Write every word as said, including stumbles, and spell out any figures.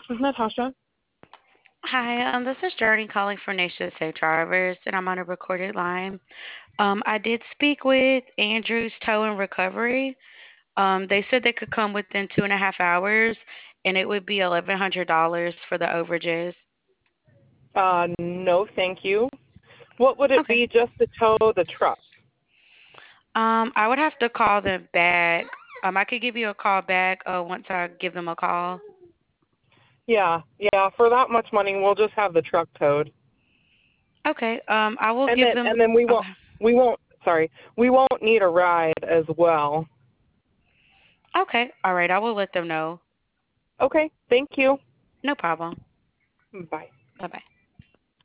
This is Natasha. Hi, um, this is Journey calling for Nation Safe Drivers, and I'm on a recorded line. Um, I did speak with Andrews Tow and Recovery. Um, they said they could come within two and a half hours, and it would be eleven hundred dollars for the overages. Uh, no, thank you. What would it Okay. be just to tow the truck? Um, I would have to call them back. Um, I could give you a call back uh, once I give them a call. Yeah, yeah. For that much money, we'll just have the truck towed, Okay. Um, I will and give then them. and then we won't Okay. we won't sorry we won't need a ride as well. Okay. All right. I will let them know. Okay, thank you. No problem. Bye. Bye bye.